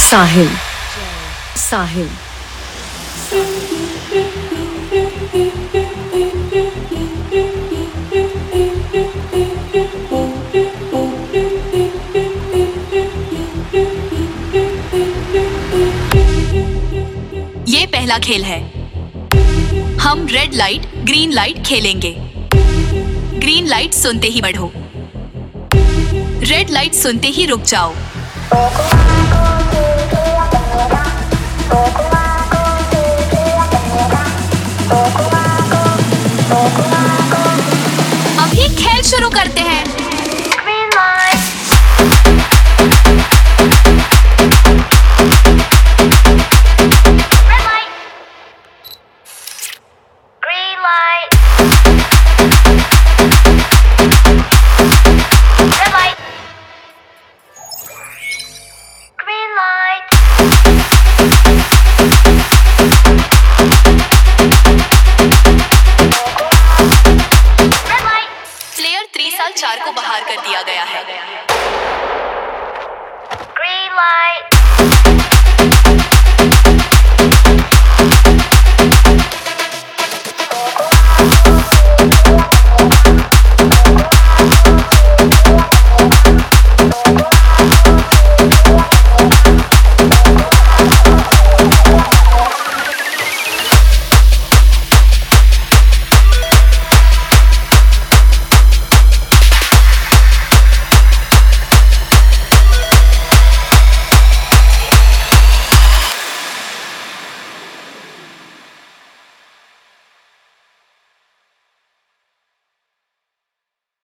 साहिल, साहिल। ये पहला खेल है। हम रेड लाइट ग्रीन लाइट खेलेंगे। ग्रीन लाइट सुनते ही बढ़ो, रेड लाइट सुनते ही रुक जाओ।